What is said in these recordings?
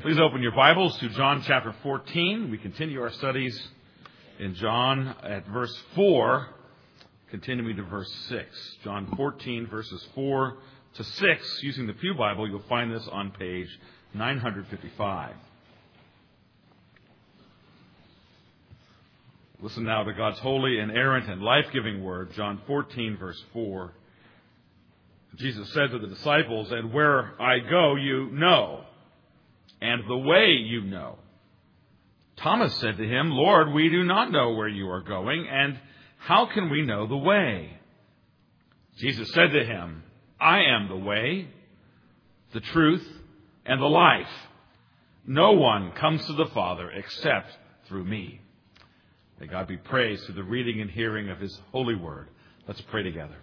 Please open your Bibles to John chapter 14. We continue our studies in John at verse 4, continuing to verse 6. John 14, verses 4 to 6. Using the Pew Bible, you'll find this on page 955. Listen now to God's holy, inerrant, and life-giving word. John 14, verse 4. Jesus said to the disciples, "And where I go, you know, and the way you know." Thomas said to him, "Lord, we do not know where you are going, and how can we know the way?" Jesus said to him, "I am the way, the truth, and the life. No one comes to the Father except through me." May God be praised through the reading and hearing of His holy word. Let's pray together.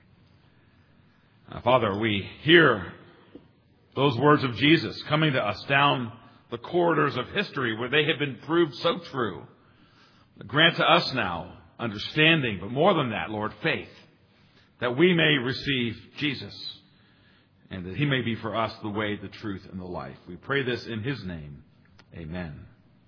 Father, we hear those words of Jesus coming to us down the corridors of history where they have been proved so true. Grant to us now understanding, but more than that, Lord, faith, that we may receive Jesus and that He may be for us the way, the truth, and the life. We pray this in His name. Amen.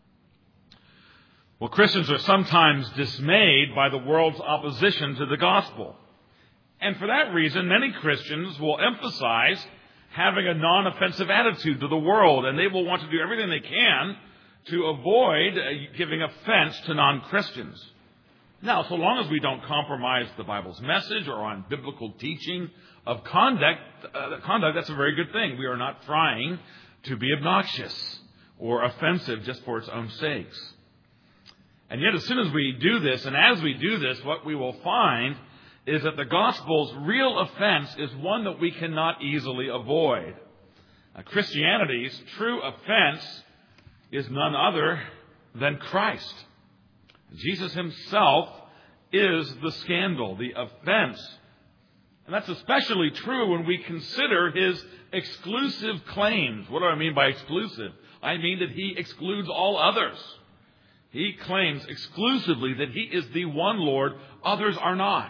Well, Christians are sometimes dismayed by the world's opposition to the gospel. And for that reason, many Christians will emphasize having a non-offensive attitude to the world, and they will want to do everything they can to avoid giving offense to non-Christians. Now, so long as we don't compromise the Bible's message or on biblical teaching of conduct, that's a very good thing. We are not trying to be obnoxious or offensive just for its own sakes. And yet, as soon as we do this, and as we do this, what we will find is that the gospel's real offense is one that we cannot easily avoid. Christianity's true offense is none other than Christ. Jesus Himself is the scandal, the offense. And that's especially true when we consider His exclusive claims. What do I mean by exclusive? I mean that He excludes all others. He claims exclusively that He is the one Lord, others are not.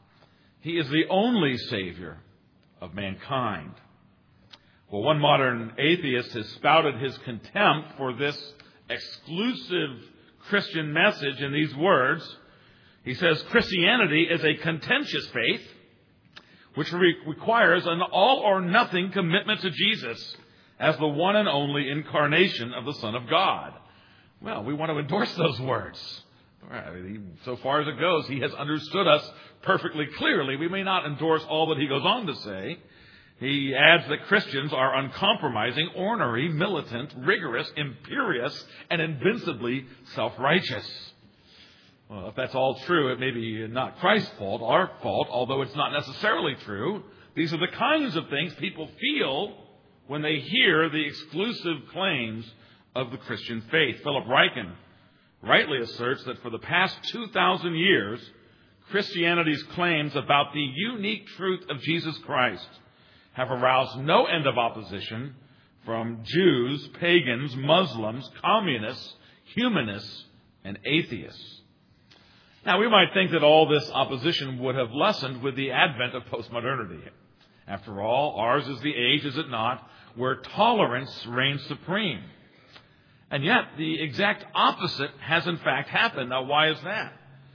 He is the only Savior of mankind. Well, one modern atheist has spouted his contempt for this exclusive Christian message in these words. He says, "Christianity is a contentious faith which requires an all-or-nothing commitment to Jesus as the one and only incarnation of the Son of God." Well, we want to endorse those words. So far as it goes, He has understood us perfectly clearly. We may not endorse all that He goes on to say. He adds that Christians are uncompromising, ornery, militant, rigorous, imperious, and invincibly self-righteous. Well, if that's all true, it may be not Christ's fault, our fault, although it's not necessarily true. These are the kinds of things people feel when they hear the exclusive claims of the Christian faith. Philip Ryken rightly asserts that for the past 2,000 years, Christianity's claims about the unique truth of Jesus Christ have aroused no end of opposition from Jews, pagans, Muslims, communists, humanists, and atheists. Now, we might think that all this opposition would have lessened with the advent of postmodernity. After all, ours is the age, is it not, where tolerance reigns supreme. And yet, the exact opposite has in fact happened. Now, why is that?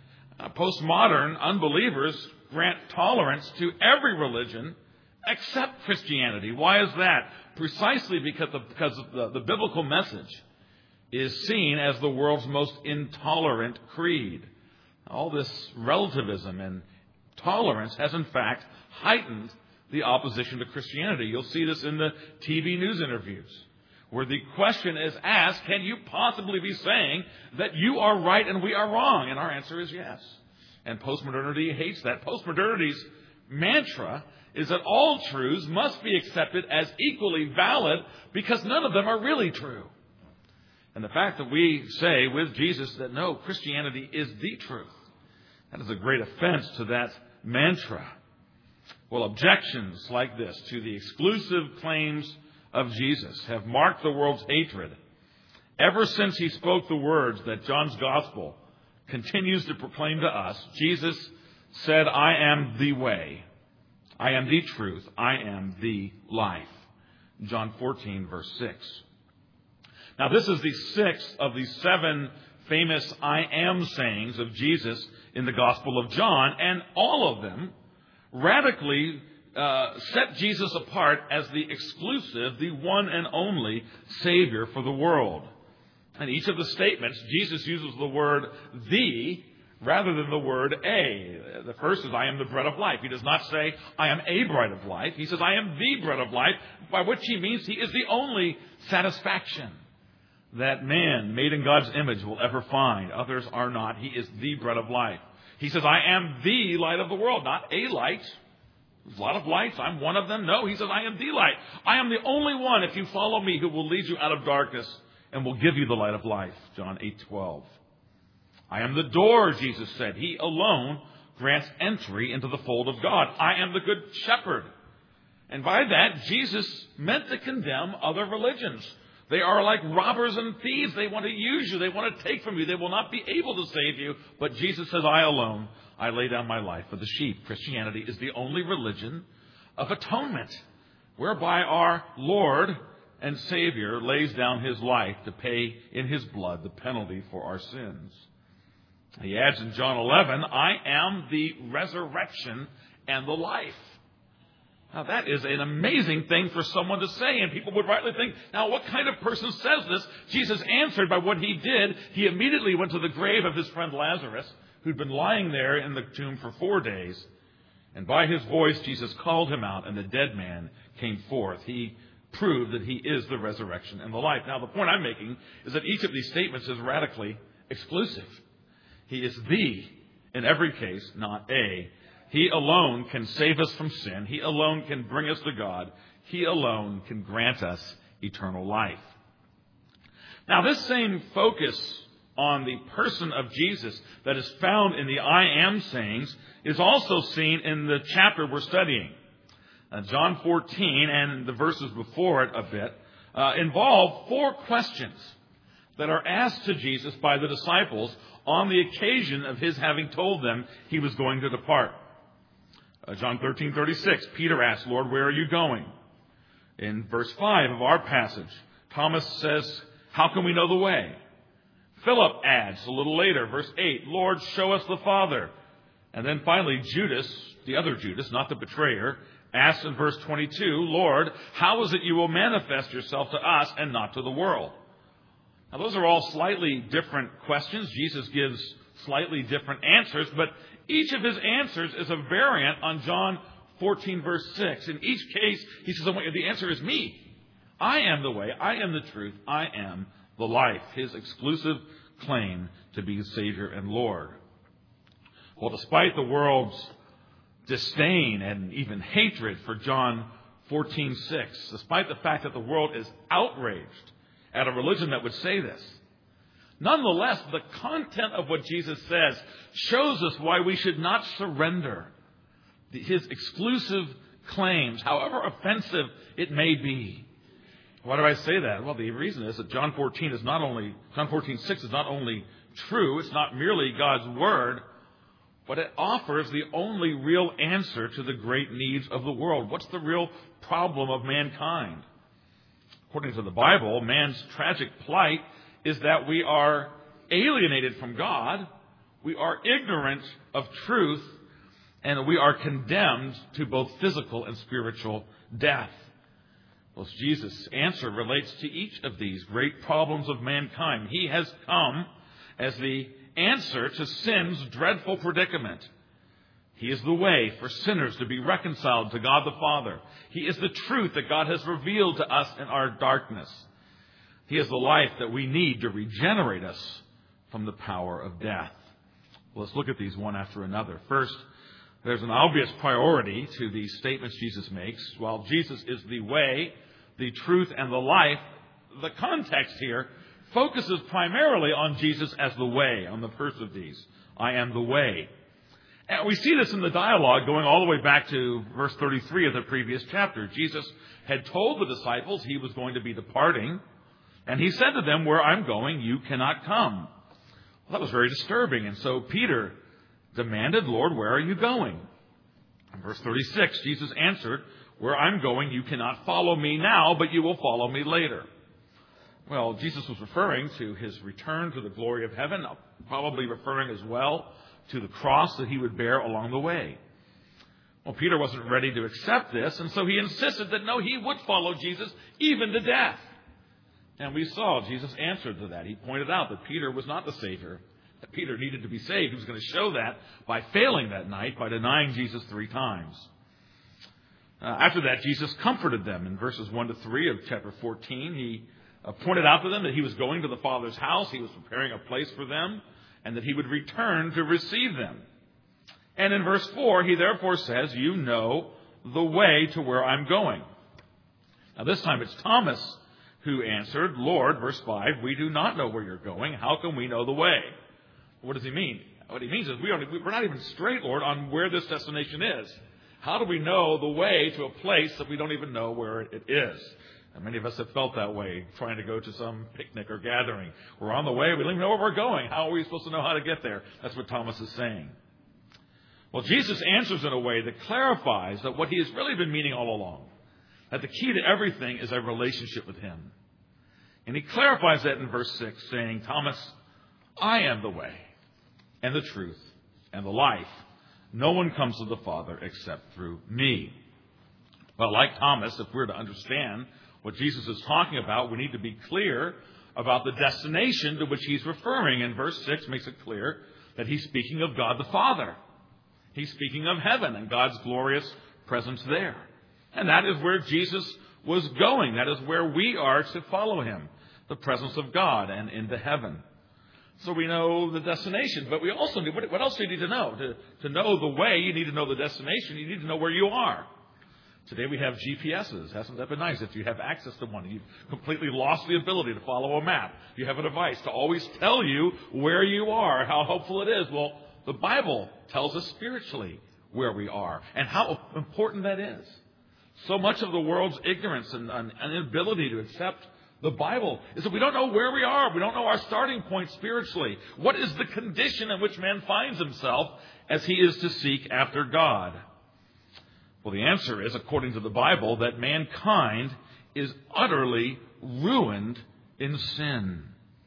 Postmodern unbelievers grant tolerance to every religion except Christianity. Why is that? Precisely because the biblical message is seen as the world's most intolerant creed. All this relativism and tolerance has in fact heightened the opposition to Christianity. You'll see this in the TV news interviews, where the question is asked, can you possibly be saying that you are right and we are wrong? And our answer is yes. And postmodernity hates that. Postmodernity's mantra is that all truths must be accepted as equally valid because none of them are really true. And the fact that we say with Jesus that no, Christianity is the truth, that is a great offense to that mantra. Well, objections like this to the exclusive claims of Jesus have marked the world's hatred ever since He spoke the words that John's gospel continues to proclaim to us. Jesus said, "I am the way, I am the truth, I am the life." John 14, verse 6. Now, this is the sixth of the 7 famous I am sayings of Jesus in the Gospel of John, and all of them radically set Jesus apart as the exclusive, the one and only Savior for the world. In each of the statements, Jesus uses the word "the" rather than the word "a." The first is, I am the bread of life. He does not say, I am a bread of life. He says, I am the bread of life, by which he means he is the only satisfaction that man made in God's image will ever find. Others are not. He is the bread of life. He says, I am the light of the world, not a light. There's a lot of lights. I'm one of them. No, he says, I am the light. I am the only one, if you follow me, who will lead you out of darkness and will give you the light of life. John 8:12. I am the door, Jesus said. He alone grants entry into the fold of God. I am the good shepherd. And by that, Jesus meant to condemn other religions. They are like robbers and thieves. They want to use you. They want to take from you. They will not be able to save you. But Jesus says, I alone, I lay down my life for the sheep. Christianity is the only religion of atonement, whereby our Lord and Savior lays down his life to pay in his blood the penalty for our sins. He adds in John 11, I am the resurrection and the life. Now, that is an amazing thing for someone to say, and people would rightly think, now, what kind of person says this? Jesus answered by what he did. He immediately went to the grave of his friend Lazarus, who'd been lying there in the tomb for 4 days. And by his voice, Jesus called him out, and the dead man came forth. He proved that he is the resurrection and the life. Now, the point I'm making is that each of these statements is radically exclusive. He is the, in every case, not a. He alone can save us from sin. He alone can bring us to God. He alone can grant us eternal life. Now, this same focus on the person of Jesus that is found in the I am sayings is also seen in the chapter we're studying. John 14 and the verses before it a bit involve 4 questions that are asked to Jesus by the disciples on the occasion of his having told them he was going to depart. John 13:36, Peter asks, Lord, where are you going? In verse 5 of our passage, Thomas says, how can we know the way? Philip adds a little later, verse 8, Lord, show us the Father. And then finally, Judas, the other Judas, not the betrayer, asks in verse 22, Lord, how is it you will manifest yourself to us and not to the world? Now, those are all slightly different questions. Jesus gives slightly different answers, but each of his answers is a variant on John 14, verse 6. In each case, he says, the answer is me. I am the way, I am the truth, I am the life. His exclusive claim to be Savior and Lord. Well, despite the world's disdain and even hatred for John 14:6, despite the fact that the world is outraged at a religion that would say this, nonetheless, the content of what Jesus says shows us why we should not surrender his exclusive claims, however offensive it may be. Why do I say that? Well, the reason is that John 14:6 is not only true, it's not merely God's word, but it offers the only real answer to the great needs of the world. What's the real problem of mankind? According to the Bible, man's tragic plight is that we are alienated from God, we are ignorant of truth, and we are condemned to both physical and spiritual death. Well, Jesus' answer relates to each of these great problems of mankind. He has come as the answer to sin's dreadful predicament. He is the way for sinners to be reconciled to God the Father. He is the truth that God has revealed to us in our darkness. He is the life that we need to regenerate us from the power of death. Well, let's look at these one after another. First, there's an obvious priority to these statements Jesus makes. While Jesus is the way, the truth, and the life, the context here focuses primarily on Jesus as the way, on the first of these. I am the way. And we see this in the dialogue going all the way back to verse 33 of the previous chapter. Jesus had told the disciples he was going to be departing, and he said to them, where I'm going, you cannot come. Well, that was very disturbing. And so Peter demanded, Lord, where are you going? In verse 36, Jesus answered, where I'm going, you cannot follow me now, but you will follow me later. Well, Jesus was referring to his return to the glory of heaven, probably referring as well to the cross that he would bear along the way. Well, Peter wasn't ready to accept this, and so he insisted that no, he would follow Jesus even to death. And we saw Jesus answered to that. He pointed out that Peter was not the Savior, that Peter needed to be saved. He was going to show that by failing that night, by denying Jesus 3 times. After that, Jesus comforted them. In verses 1 to 3 of chapter 14, he pointed out to them that he was going to the Father's house, he was preparing a place for them, and that he would return to receive them. And in verse 4, he therefore says, you know the way to where I'm going. Now this time it's Thomas who answered, Lord, verse 5, we do not know where you're going. How can we know the way? What does he mean? What he means is we're not even straight, Lord, on where this destination is. How do we know the way to a place that we don't even know where it is? And many of us have felt that way, trying to go to some picnic or gathering. We're on the way, we don't even know where we're going. How are we supposed to know how to get there? That's what Thomas is saying. Well, Jesus answers in a way that clarifies that what he has really been meaning all along, that the key to everything is a relationship with him. And he clarifies that in verse 6, saying, Thomas, I am the way and the truth and the life. No one comes to the Father except through me. Well, like Thomas, if we're to understand what Jesus is talking about, we need to be clear about the destination to which he's referring. And verse 6 makes it clear that he's speaking of God the Father. He's speaking of heaven and God's glorious presence there. And that is where Jesus was going. That is where we are to follow him, the presence of God and into heaven. So we know the destination, but we also need, what else do you need to know? To know the way, you need to know the destination. You need to know where you are. Today we have GPSs. Hasn't that been nice? If you have access to one, you've completely lost the ability to follow a map. You have a device to always tell you where you are, how helpful it is. Well, the Bible tells us spiritually where we are and how important that is. So much of the world's ignorance and inability to accept the Bible is that we don't know where we are. We don't know our starting point spiritually. What is the condition in which man finds himself as he is to seek after God? Well, the answer is, according to the Bible, that mankind is utterly ruined in sin.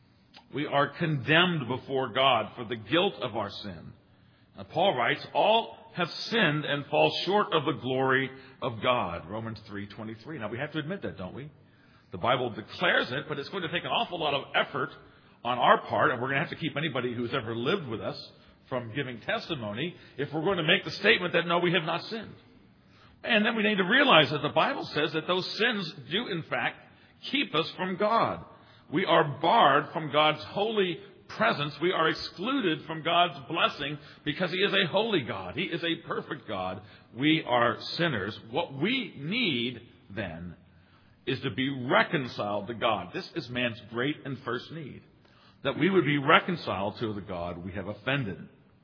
We are condemned before God for the guilt of our sin. Now, Paul writes, all have sinned and fall short of the glory of God. Romans 3:23. Now, we have to admit that, don't we? The Bible declares it, but it's going to take an awful lot of effort on our part, and we're going to have to keep anybody who's ever lived with us from giving testimony if we're going to make the statement that, no, we have not sinned. And then we need to realize that the Bible says that those sins do, in fact, keep us from God. We are barred from God's holy presence. We are excluded from God's blessing because he is a holy God. He is a perfect God. We are sinners. What we need, then, is to be reconciled to God. This is man's great and first need, that we would be reconciled to the God we have offended.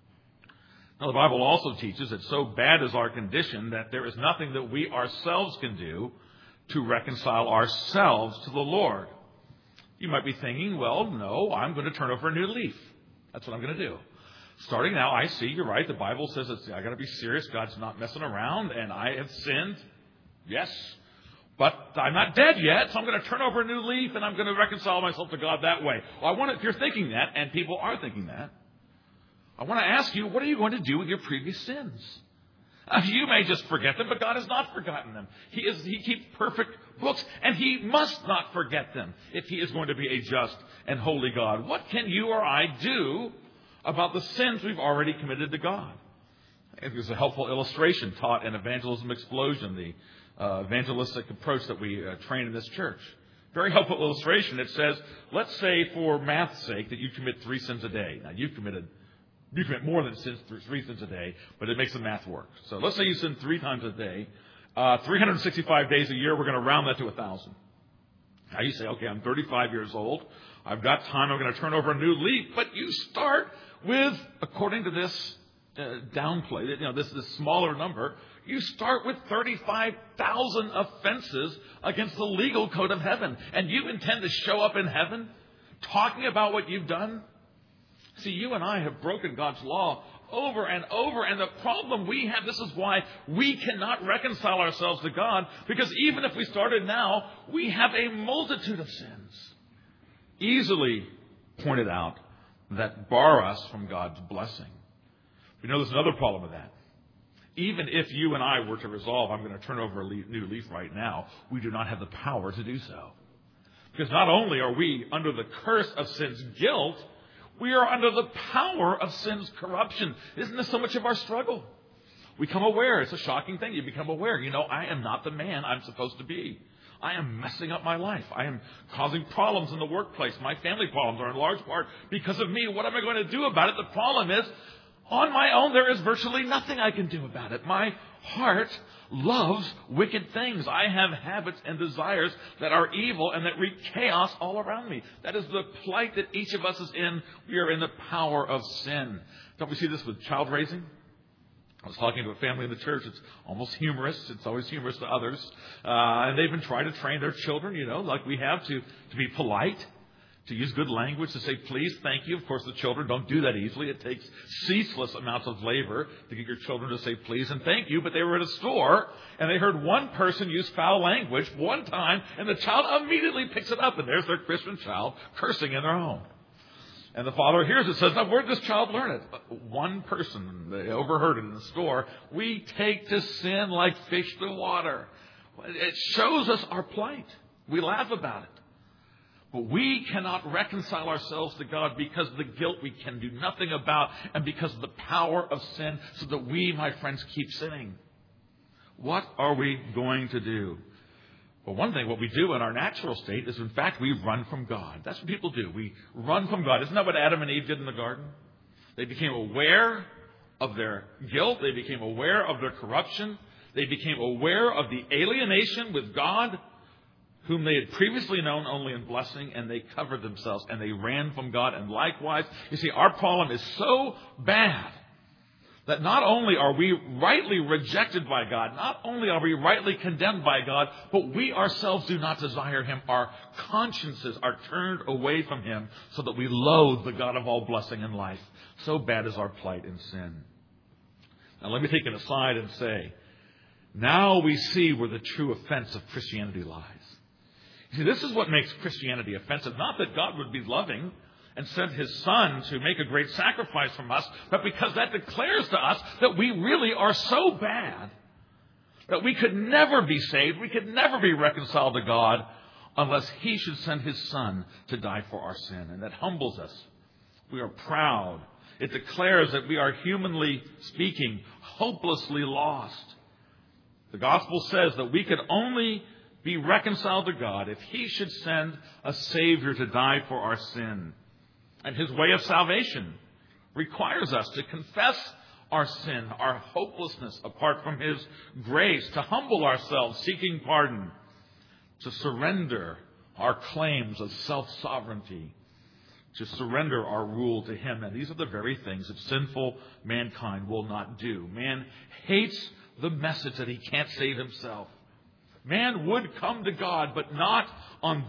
Now, the Bible also teaches that so bad is our condition that there is nothing that we ourselves can do to reconcile ourselves to the Lord. You might be thinking, well, no, I'm going to turn over a new leaf. That's what I'm going to do. Starting now, I see, you're right, the Bible says I got to be serious. God's not messing around, and I have sinned. Yes. But I'm not dead yet, so I'm going to turn over a new leaf and I'm going to reconcile myself to God that way. Well, if you're thinking that, and people are thinking that, I want to ask you, what are you going to do with your previous sins? You may just forget them, but God has not forgotten them. He keeps perfect books, and he must not forget them if he is going to be a just and holy God. What can you or I do about the sins we've already committed to God? It was a helpful illustration taught in Evangelism Explosion, the evangelistic approach that we train in this church. Very helpful illustration. It says, let's say for math's sake that you commit 3 sins a day. Now, you commit more than 3 sins a day, but it makes the math work. So let's say you sin 3 times a day. 365 days a year, we're going to round that to 1,000. Now you say, okay, I'm 35 years old. I've got time. I'm going to turn over a new leaf. But you start with, according to this downplay, this smaller number, you start with 35,000 offenses against the legal code of heaven. And you intend to show up in heaven talking about what you've done? See, you and I have broken God's law over and over. And the problem we have, this is why we cannot reconcile ourselves to God. Because even if we started now, we have a multitude of sins. easily pointed out that bar us from God's blessing. We know there's another problem with that. Even if you and I were to resolve, I'm going to turn over a new leaf right now, we do not have the power to do so. Because not only are we under the curse of sin's guilt, we are under the power of sin's corruption. Isn't this so much of our struggle? We become aware. It's a shocking thing. You become aware. I am not the man I'm supposed to be. I am messing up my life. I am causing problems in the workplace. My family problems are in large part because of me. What am I going to do about it? The problem is, on my own, there is virtually nothing I can do about it. My heart loves wicked things. I have habits and desires that are evil and that wreak chaos all around me. That is the plight that each of us is in. We are in the power of sin. Don't we see this with child raising? I was talking to a family in the church. It's almost humorous. It's always humorous to others. And they've been trying to train their children, like we have, to be polite, to use good language, to say please, thank you. Of course, the children don't do that easily. It takes ceaseless amounts of labor to get your children to say please and thank you. But they were at a store, and they heard one person use foul language one time, and the child immediately picks it up, and there's their Christian child cursing in their home. And the father hears it, says, now where did this child learn it? One person, they overheard it in the store. We take to sin like fish to water. It shows us our plight. We laugh about it. But we cannot reconcile ourselves to God because of the guilt we can do nothing about and because of the power of sin, so that we, my friends, keep sinning. What are we going to do? Well, one thing, what we do in our natural state is, in fact, we run from God. That's what people do. We run from God. Isn't that what Adam and Eve did in the garden? They became aware of their guilt. They became aware of their corruption. They became aware of the alienation with God, whom they had previously known only in blessing, and they covered themselves, and they ran from God. And likewise, you see, our problem is so bad that not only are we rightly rejected by God, not only are we rightly condemned by God, but we ourselves do not desire Him. Our consciences are turned away from Him so that we loathe the God of all blessing and life. So bad is our plight in sin. Now let me take an aside and say, now we see where the true offense of Christianity lies. You see, this is what makes Christianity offensive. Not that God would be loving and sent His Son to make a great sacrifice from us, but because that declares to us that we really are so bad that we could never be saved, we could never be reconciled to God unless He should send His Son to die for our sin. And that humbles us. We are proud. It declares that we are, humanly speaking, hopelessly lost. The gospel says that we could only be reconciled to God if He should send a Savior to die for our sin. And His way of salvation requires us to confess our sin, our hopelessness apart from His grace, to humble ourselves, seeking pardon, to surrender our claims of self-sovereignty, to surrender our rule to Him. And these are the very things that sinful mankind will not do. Man hates the message that he can't save himself. Man would come to God, but not on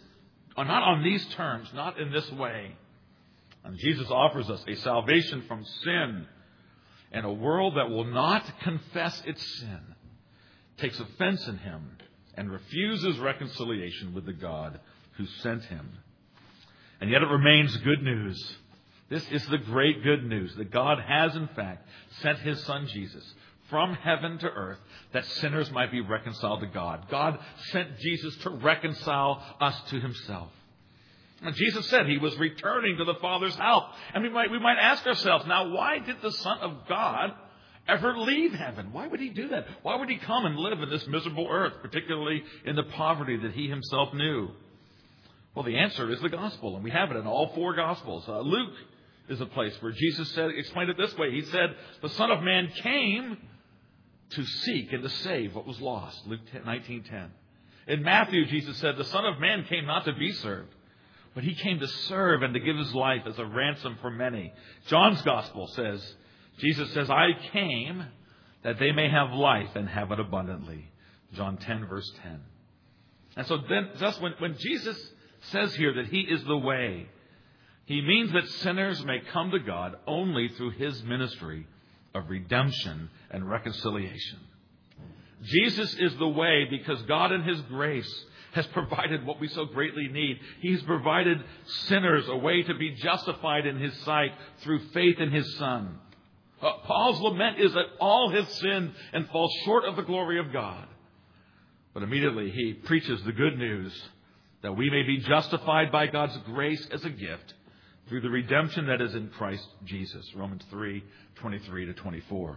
these terms, not in this way. And Jesus offers us a salvation from sin, and a world that will not confess its sin, takes offense in Him, and refuses reconciliation with the God who sent Him. And yet it remains good news. This is the great good news, that God has in fact sent His Son Jesus from heaven to earth, that sinners might be reconciled to God. God sent Jesus to reconcile us to Himself. And Jesus said He was returning to the Father's help. And we might ask ourselves, now, why did the Son of God ever leave heaven? Why would He do that? Why would He come and live in this miserable earth, particularly in the poverty that He Himself knew? Well, the answer is the gospel, and we have it in all four gospels. Luke is a place where Jesus explained it this way. He said, the Son of Man came to seek and to save what was lost. Luke 19:10. In Matthew, Jesus said, the Son of Man came not to be served, but He came to serve and to give His life as a ransom for many. John's gospel says, Jesus says, I came that they may have life and have it abundantly. John 10, verse 10. And so then, just when Jesus says here that He is the way, He means that sinners may come to God only through His ministry of redemption and reconciliation. Jesus is the way because God in His grace has provided what we so greatly need. He's provided sinners a way to be justified in His sight through faith in His Son. Paul's lament is that all have sinned and fall short of the glory of God. But immediately he preaches the good news that we may be justified by God's grace as a gift through the redemption that is in Christ Jesus. Romans 3:23-24.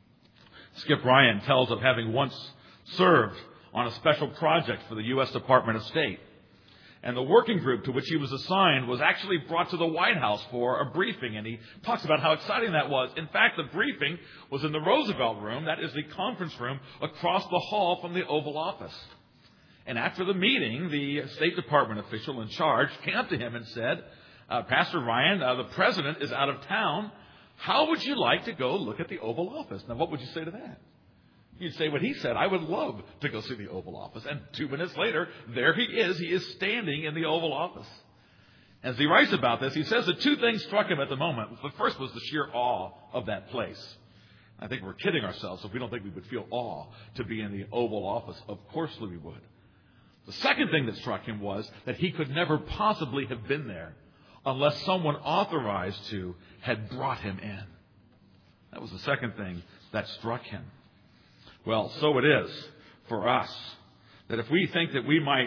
Skip Ryan tells of having once served on a special project for the U.S. Department of State. And the working group to which he was assigned was actually brought to the White House for a briefing. And he talks about how exciting that was. In fact, the briefing was in the Roosevelt Room. That is the conference room across the hall from the Oval Office. And after the meeting, the State Department official in charge came up to him and said, Pastor Ryan, the president is out of town. How would you like to go look at the Oval Office? Now, what would you say to that? You'd say what he said. I would love to go see the Oval Office. And 2 minutes later, there he is. He is standing in the Oval Office. As he writes about this, he says that 2 things struck him at the moment. The first was the sheer awe of that place. I think we're kidding ourselves if we don't think we would feel awe to be in the Oval Office. Of course we would. The second thing that struck him was that he could never possibly have been there unless someone authorized to had brought him in. That was the second thing that struck him. Well, so it is for us that if we think that we might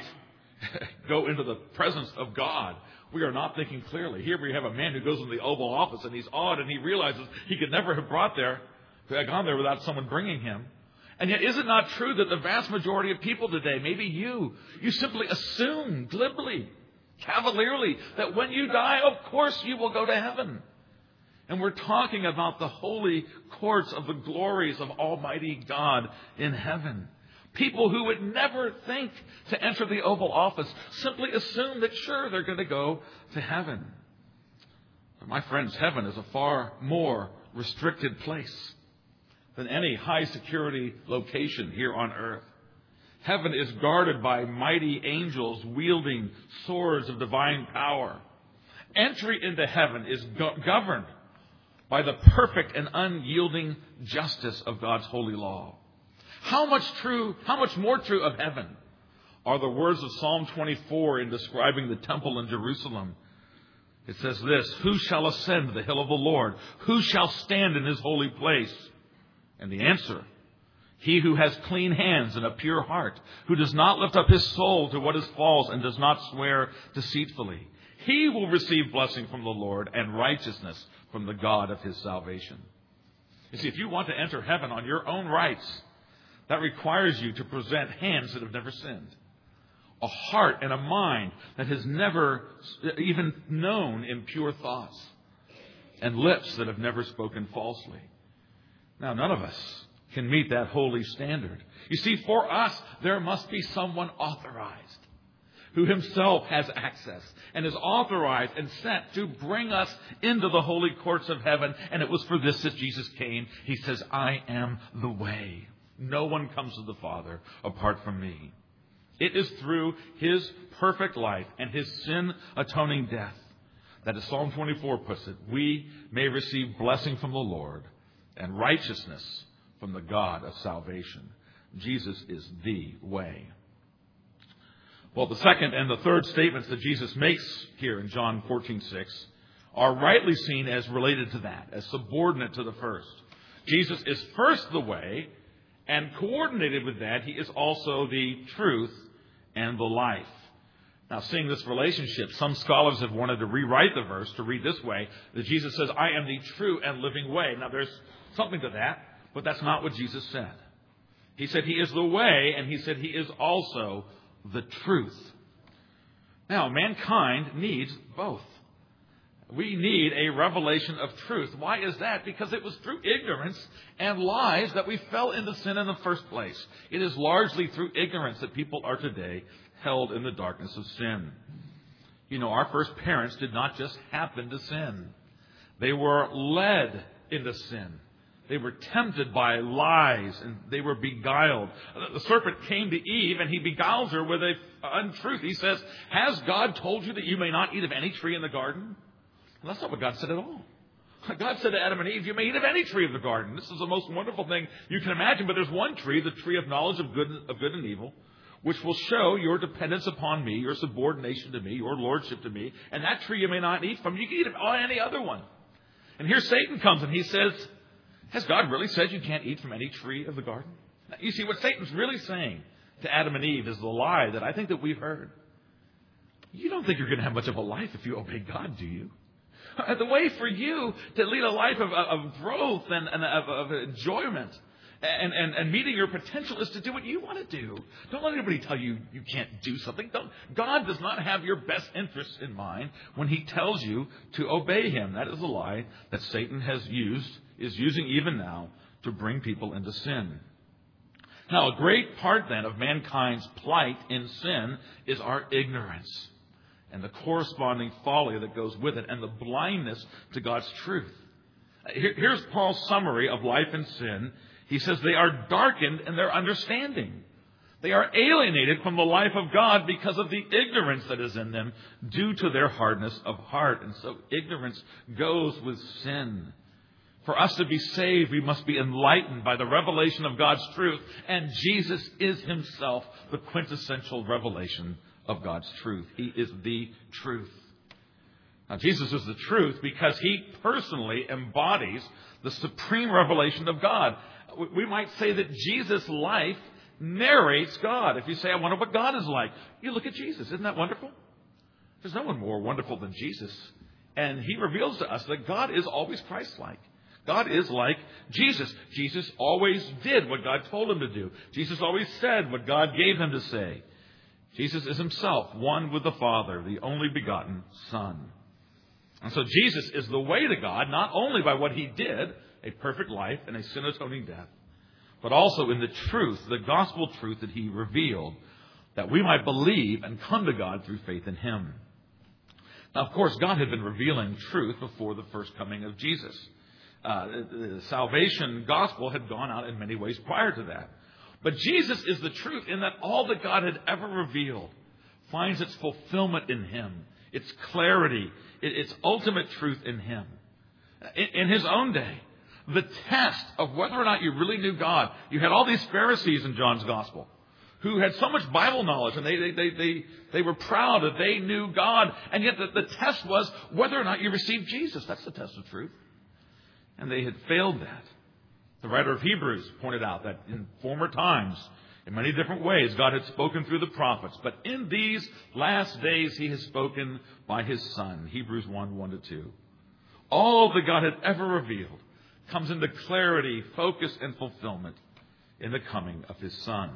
go into the presence of God, we are not thinking clearly. Here we have a man who goes into the Oval Office and he's awed and he realizes he could never have gone there without someone bringing him. And yet, is it not true that the vast majority of people today, maybe you simply assume glibly, cavalierly, that when you die, of course you will go to heaven. And we're talking about the holy courts of the glories of Almighty God in heaven. People who would never think to enter the Oval Office simply assume that, sure, they're going to go to heaven. But my friends, heaven is a far more restricted place than any high-security location here on earth. Heaven is guarded by mighty angels wielding swords of divine power. Entry into heaven is governed by the perfect and unyielding justice of God's holy law. How much more true of heaven are the words of Psalm 24 in describing the temple in Jerusalem. It says this, "Who shall ascend the hill of the Lord? Who shall stand in His holy place?" And the answer, he who has clean hands and a pure heart, who does not lift up his soul to what is false and does not swear deceitfully. He will receive blessing from the Lord and righteousness from the God of his salvation. You see, if you want to enter heaven on your own rights, that requires you to present hands that have never sinned, a heart and a mind that has never even known impure thoughts, and lips that have never spoken falsely. Now, none of us can meet that holy standard. You see, for us, there must be someone authorized who himself has access and is authorized and sent to bring us into the holy courts of heaven. And it was for this that Jesus came. He says, "I am the way. No one comes to the Father apart from me." It is through His perfect life and His sin-atoning death that, as Psalm 24 puts it, we may receive blessing from the Lord and righteousness from the God of salvation. Jesus is the way. Well, the second and the third statements that Jesus makes here in John 14:6 are rightly seen as related to that, as subordinate to the first. Jesus is first the way, and coordinated with that, He is also the truth and the life. Now, seeing this relationship, some scholars have wanted to rewrite the verse to read this way, that Jesus says, "I am the true and living way." Now, there's something to that, but that's not what Jesus said. He said He is the way, and He said He is also the truth. Now, mankind needs both. We need a revelation of truth. Why is that? Because it was through ignorance and lies that we fell into sin in the first place. It is largely through ignorance that people are today held in the darkness of sin. You know, our first parents did not just happen to sin. They were led into sin. They were tempted by lies and they were beguiled. The serpent came to Eve and he beguiles her with an untruth. He says, "Has God told you that you may not eat of any tree in the garden?" And that's not what God said at all. God said to Adam and Eve, "You may eat of any tree of the garden." This is the most wonderful thing you can imagine. But there's one tree, the tree of knowledge of good and evil, which will show your dependence upon me, your subordination to me, your lordship to me. And that tree you may not eat from. You can eat any other one. And here Satan comes and he says, has God really said you can't eat from any tree of the garden? Now, you see, what Satan's really saying to Adam and Eve is the lie that I think that we've heard. You don't think you're going to have much of a life if you obey God, do you? The way for you to lead a life of growth and of enjoyment and meeting your potential is to do what you want to do. Don't let anybody tell you you can't do something. God does not have your best interests in mind when he tells you to obey him. That is a lie that Satan is using even now to bring people into sin. Now, a great part then of mankind's plight in sin is our ignorance and the corresponding folly that goes with it and the blindness to God's truth. Here's Paul's summary of life in sin. He says they are darkened in their understanding. They are alienated from the life of God because of the ignorance that is in them due to their hardness of heart. And so ignorance goes with sin. For us to be saved, we must be enlightened by the revelation of God's truth. And Jesus is himself the quintessential revelation of God's truth. He is the truth. Now, Jesus is the truth because he personally embodies the supreme revelation of God. We might say that Jesus' life narrates God. If you say, I wonder what God is like, you look at Jesus. Isn't that wonderful? There's no one more wonderful than Jesus. And he reveals to us that God is always Christ-like. God is like Jesus. Jesus always did what God told him to do. Jesus always said what God gave him to say. Jesus is himself one with the Father, the only begotten Son. And so Jesus is the way to God, not only by what he did, a perfect life and a sin-atoning death, but also in the truth, the gospel truth that he revealed, that we might believe and come to God through faith in him. Now, of course, God had been revealing truth before the first coming of Jesus. The salvation gospel had gone out in many ways prior to that. But Jesus is the truth in that all that God had ever revealed finds its fulfillment in him, its clarity, its ultimate truth in him. In his own day, the test of whether or not you really knew God, you had all these Pharisees in John's gospel who had so much Bible knowledge and they were proud that they knew God. And yet the test was whether or not you received Jesus. That's the test of truth. And they had failed that. The writer of Hebrews pointed out that in former times, in many different ways, God had spoken through the prophets. But in these last days, he has spoken by his Son. Hebrews 1:1-2. All that God had ever revealed comes into clarity, focus, and fulfillment in the coming of his Son.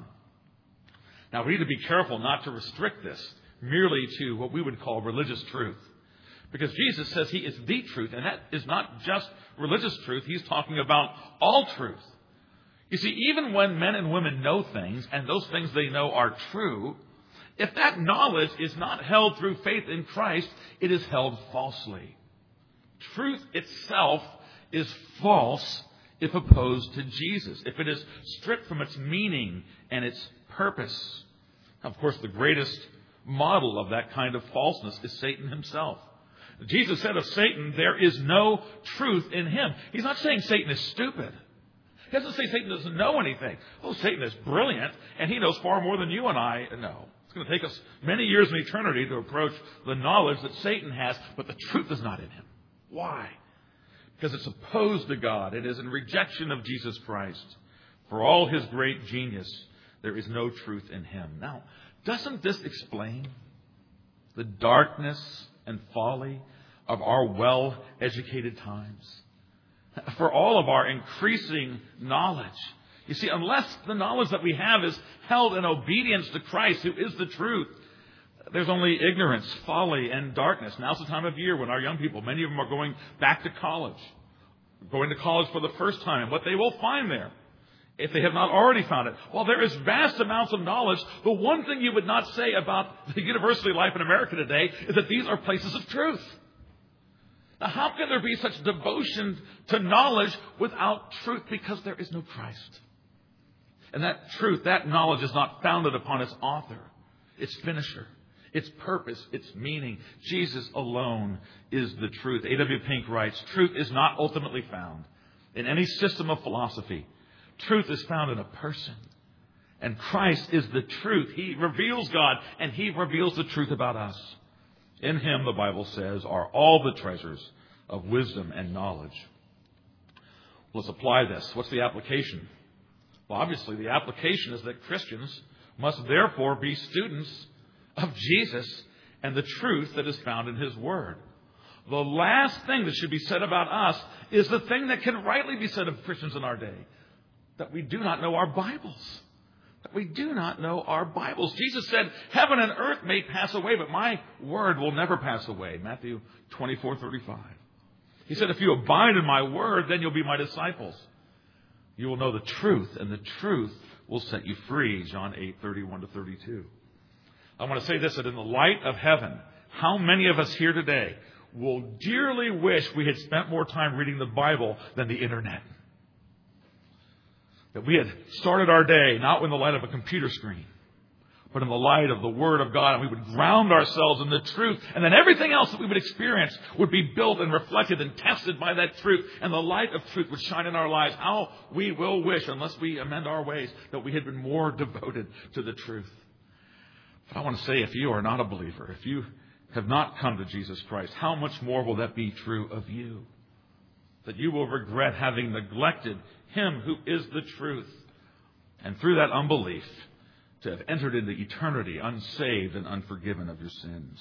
Now, we need to be careful not to restrict this merely to what we would call religious truth. Because Jesus says he is the truth, and that is not just religious truth. He's talking about all truth. You see, even when men and women know things, and those things they know are true, if that knowledge is not held through faith in Christ, it is held falsely. Truth itself is false if opposed to Jesus, if it is stripped from its meaning and its purpose. Of course, the greatest model of that kind of falseness is Satan himself. Jesus said of Satan, there is no truth in him. He's not saying Satan is stupid. He doesn't say Satan doesn't know anything. Oh, Satan is brilliant, and he knows far more than you and I know. It's going to take us many years in eternity to approach the knowledge that Satan has, but the truth is not in him. Why? Because it's opposed to God. It is in rejection of Jesus Christ. For all his great genius, there is no truth in him. Now, doesn't this explain the darkness and folly of our well-educated times? For all of our increasing knowledge. You see, unless the knowledge that we have is held in obedience to Christ, who is the truth, there's only ignorance, folly, and darkness. Now's the time of year when our young people, many of them are going back to college, going to college for the first time. And what they will find there, if they have not already found it, while there is vast amounts of knowledge, the one thing you would not say about the university life in America today is that these are places of truth. Now, how can there be such devotion to knowledge without truth? Because there is no Christ. And that truth, that knowledge is not founded upon its author, its finisher, its purpose, its meaning. Jesus alone is the truth. A.W. Pink writes, truth is not ultimately found in any system of philosophy. Truth is found in a person. And Christ is the truth. He reveals God, and He reveals the truth about us. In Him, the Bible says, are all the treasures of wisdom and knowledge. Let's apply this. What's the application? Well, obviously, the application is that Christians must therefore be students of Jesus and the truth that is found in His Word. The last thing that should be said about us is the thing that can rightly be said of Christians in our day, that we do not know our Bibles. That we do not know our Bibles. Jesus said, heaven and earth may pass away, but my word will never pass away. Matthew 24:35. He said, if you abide in my word, then you'll be my disciples. You will know the truth, and the truth will set you free. John 8:31-32. I want to say this, that in the light of heaven, how many of us here today will dearly wish we had spent more time reading the Bible than the internet? That we had started our day not in the light of a computer screen, but in the light of the Word of God, and we would ground ourselves in the truth, and then everything else that we would experience would be built and reflected and tested by that truth, and the light of truth would shine in our lives. How we will wish, unless we amend our ways, that we had been more devoted to the truth. But I want to say, if you are not a believer, if you have not come to Jesus Christ, how much more will that be true of you? That you will regret having neglected Him who is the truth, and through that unbelief to have entered into eternity unsaved and unforgiven of your sins.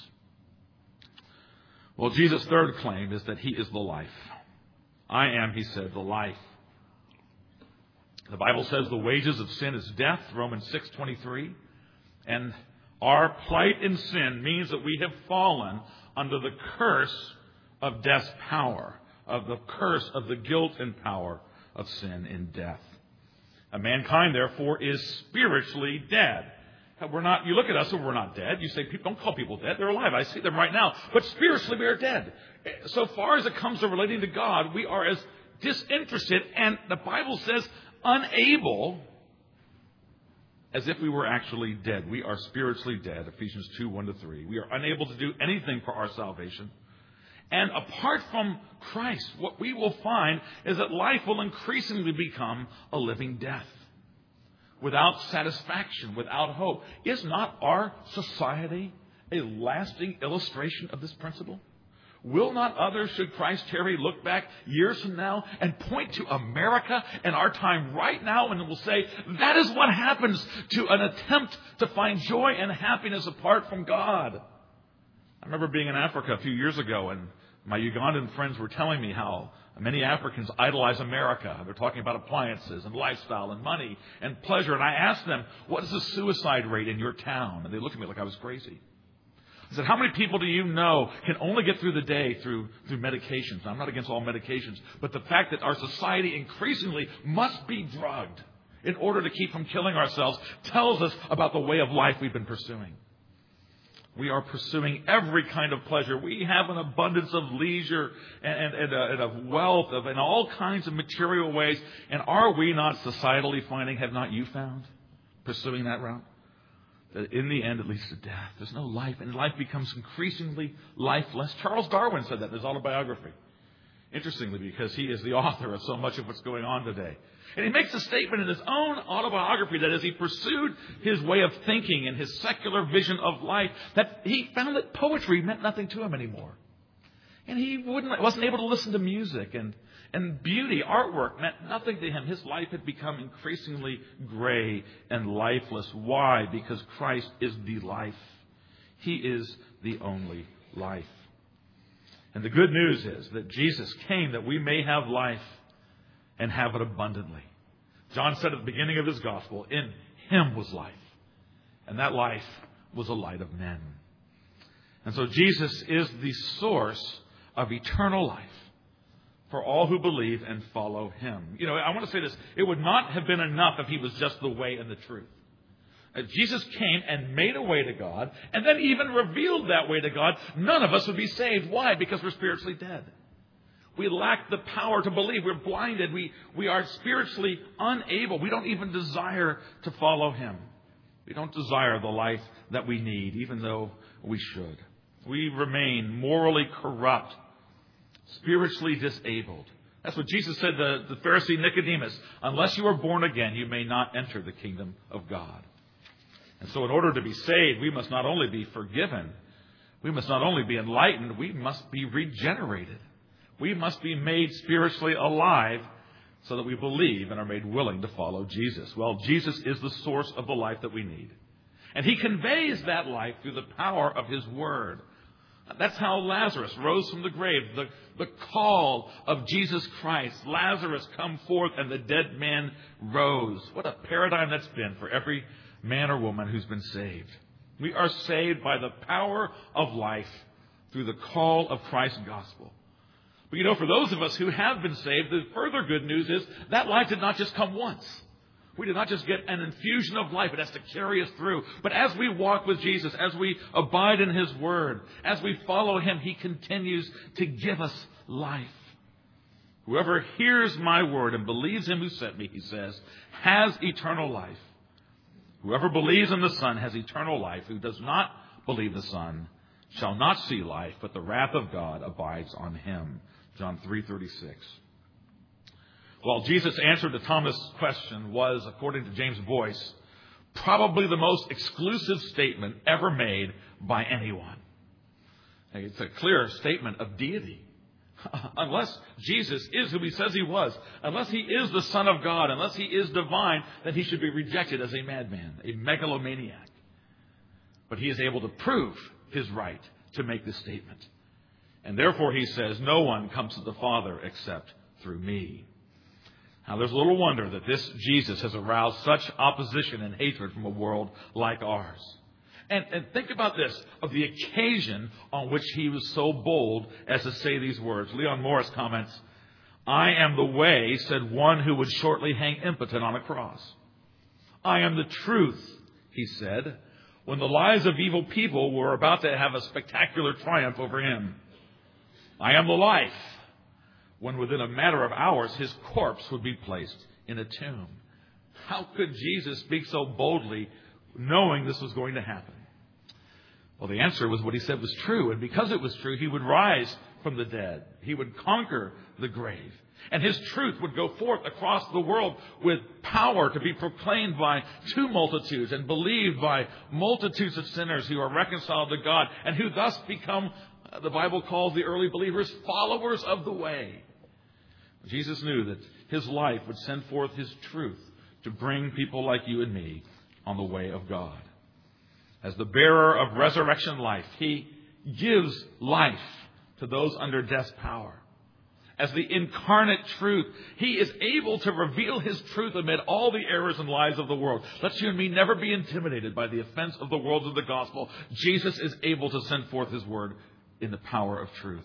Well, Jesus' third claim is that He is the life. I am, He said, the life. The Bible says the wages of sin is death, Romans 6:23. And our plight in sin means that we have fallen under the curse of death's power, of the curse of the guilt and power of sin in death. And mankind, therefore, is spiritually dead. You look at us and we're not dead. You say, don't call people dead. They're alive. I see them right now. But spiritually, we are dead. So far as it comes to relating to God, we are as disinterested, and the Bible says unable, as if we were actually dead. We are spiritually dead. Ephesians 2:1-3. We are unable to do anything for our salvation. And apart from Christ, what we will find is that life will increasingly become a living death, without satisfaction, without hope. Is not our society a lasting illustration of this principle? Will not others, should Christ tarry, look back years from now and point to America and our time right now, and will say, that is what happens to an attempt to find joy and happiness apart from God? I remember being in Africa a few years ago, and my Ugandan friends were telling me how many Africans idolize America. They're talking about appliances and lifestyle and money and pleasure. And I asked them, what is the suicide rate in your town? And they looked at me like I was crazy. I said, how many people do you know can only get through the day through medications? I'm not against all medications, but the fact that our society increasingly must be drugged in order to keep from killing ourselves tells us about the way of life we've been pursuing. We are pursuing every kind of pleasure. We have an abundance of leisure and of wealth, in all kinds of material ways. And are we not societally finding, have not you found, pursuing that route? That in the end it leads to death. There's no life, and life becomes increasingly lifeless. Charles Darwin said that in his autobiography. Interestingly, because he is the author of so much of what's going on today. And he makes a statement in his own autobiography that as he pursued his way of thinking and his secular vision of life, that he found that poetry meant nothing to him anymore. And he wasn't able to listen to music, and beauty, artwork, meant nothing to him. His life had become increasingly gray and lifeless. Why? Because Christ is the life. He is the only life. And the good news is that Jesus came that we may have life and have it abundantly. John said at the beginning of his gospel, in Him was life, and that life was a light of men. And so Jesus is the source of eternal life for all who believe and follow Him. I want to say this. It would not have been enough if He was just the way and the truth. Jesus came and made a way to God, and then even revealed that way to God. None of us would be saved. Why? Because we're spiritually dead. We lack the power to believe. We're blinded. We are spiritually unable. We don't even desire to follow Him. We don't desire the life that we need, even though we should. We remain morally corrupt, spiritually disabled, That's what Jesus said to the Pharisee Nicodemus. Unless you are born again, you may not enter the kingdom of God. And so in order to be saved, we must not only be forgiven, we must not only be enlightened, we must be regenerated. We must be made spiritually alive so that we believe and are made willing to follow Jesus. Well, Jesus is the source of the life that we need. And He conveys that life through the power of His Word. That's how Lazarus rose from the grave. The call of Jesus Christ. Lazarus, come forth, and the dead man rose. What a paradigm that's been for every man or woman who's been saved. We are saved by the power of life through the call of Christ's gospel. But for those of us who have been saved, the further good news is that life did not just come once. We did not just get an infusion of life. It has to carry us through. But as we walk with Jesus, as we abide in His Word, as we follow Him, He continues to give us life. Whoever hears my word and believes Him who sent me, He says, has eternal life. Whoever believes in the Son has eternal life. Who does not believe the Son shall not see life, but the wrath of God abides on him. John 3:36. Well, Jesus' answer to Thomas' question was, according to James Boyce, probably the most exclusive statement ever made by anyone. It's a clear statement of deity. Unless Jesus is who He says He was, unless He is the Son of God, unless He is divine, then He should be rejected as a madman, a megalomaniac. But He is able to prove His right to make this statement. And therefore He says, no one comes to the Father except through me. Now, there's little wonder that this Jesus has aroused such opposition and hatred from a world like ours. And think about this, of the occasion on which He was so bold as to say these words. Leon Morris comments, I am the way, said one who would shortly hang impotent on a cross. I am the truth, He said, when the lies of evil people were about to have a spectacular triumph over Him. I am the life, when within a matter of hours His corpse would be placed in a tomb. How could Jesus speak so boldly, knowing this was going to happen? Well, the answer was what He said was true. And because it was true, He would rise from the dead. He would conquer the grave. And His truth would go forth across the world with power to be proclaimed by two multitudes and believed by multitudes of sinners who are reconciled to God and who thus become, the Bible calls the early believers, followers of the way. Jesus knew that His life would send forth His truth to bring people like you and me on the way of God. As the bearer of resurrection life, He gives life to those under death's power. As the incarnate truth, He is able to reveal His truth amid all the errors and lies of the world. Let you and me never be intimidated by the offense of the world of the gospel. Jesus is able to send forth His word in the power of truth.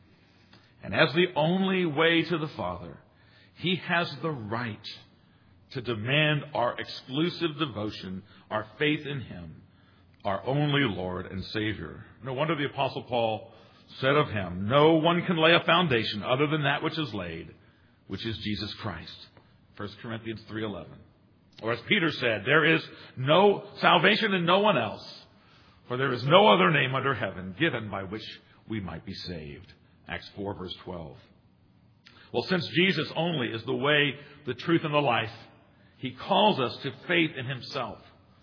And as the only way to the Father, He has the right to demand our exclusive devotion, our faith in Him, our only Lord and Savior. No wonder the Apostle Paul said of Him, no one can lay a foundation other than that which is laid, which is Jesus Christ. 1 Corinthians 3:11. Or as Peter said, there is no salvation in no one else, for there is no other name under heaven given by which we might be saved. Acts 4, verse 12. Well, since Jesus only is the way, the truth, and the life, He calls us to faith in Himself.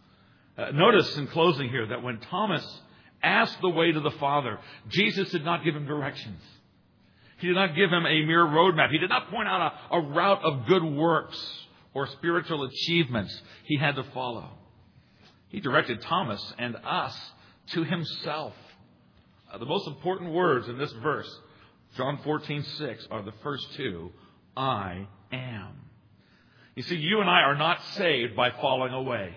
Notice in closing here that when Thomas asked the way to the Father, Jesus did not give him directions. He did not give him a mere roadmap. He did not point out a route of good works or spiritual achievements He had to follow. He directed Thomas and us to Himself. The most important words in this verse, John 14:6, are the first two, I am. You see, you and I are not saved by following away.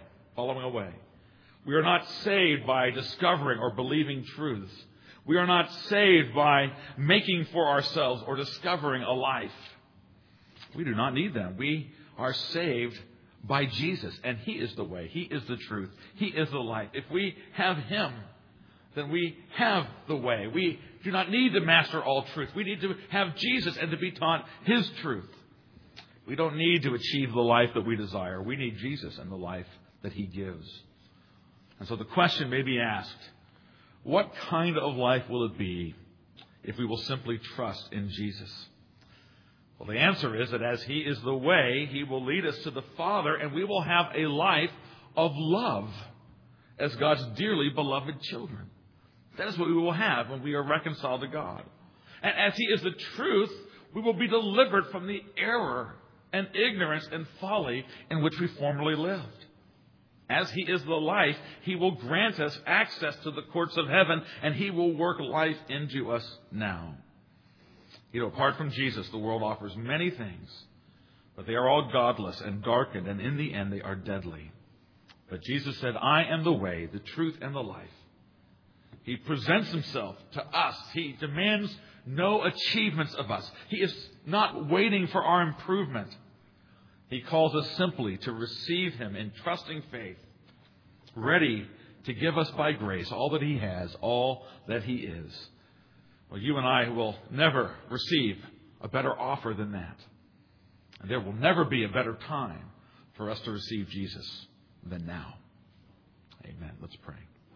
We are not saved by discovering or believing truths. We are not saved by making for ourselves or discovering a life. We do not need them. We are saved by Jesus, and He is the way. He is the truth. He is the life. If we have Him, then we have the way. We do not need to master all truth. We need to have Jesus and to be taught His truth. We don't need to achieve the life that we desire. We need Jesus and the life that He gives. And so the question may be asked, what kind of life will it be if we will simply trust in Jesus? Well, the answer is that as He is the way, He will lead us to the Father, and we will have a life of love as God's dearly beloved children. That is what we will have when we are reconciled to God. And as He is the truth, we will be delivered from the error and ignorance and folly in which we formerly lived. As He is the life, He will grant us access to the courts of heaven, and He will work life into us now. Apart from Jesus, the world offers many things, but they are all godless and darkened, and in the end they are deadly. But Jesus said, I am the way, the truth, and the life. He presents Himself to us. He demands no achievements of us. He is not waiting for our improvement. He calls us simply to receive Him in trusting faith, ready to give us by grace all that He has, all that He is. Well, you and I will never receive a better offer than that. And there will never be a better time for us to receive Jesus than now. Amen. Let's pray.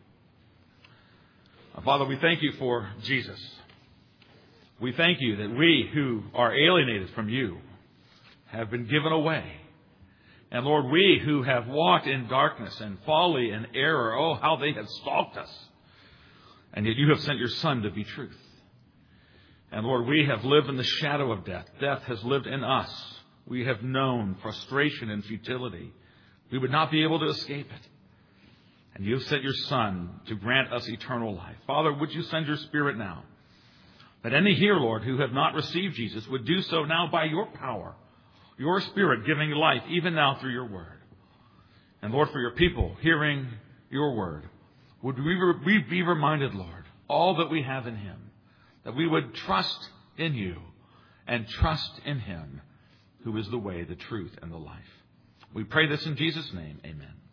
Father, we thank You for Jesus. We thank You that we who are alienated from You have been given away. And Lord, we who have walked in darkness and folly and error, oh, how they have stalked us. And yet You have sent Your Son to be truth. And Lord, we have lived in the shadow of death. Death has lived in us. We have known frustration and futility. We would not be able to escape it. And You have sent Your Son to grant us eternal life. Father, would You send Your Spirit now, that any here, Lord, who have not received Jesus would do so now by Your power, Your Spirit giving life even now through Your Word. And Lord, for Your people hearing Your Word, would we be reminded, Lord, all that we have in Him, that we would trust in You and trust in Him who is the way, the truth, and the life. We pray this in Jesus' name. Amen.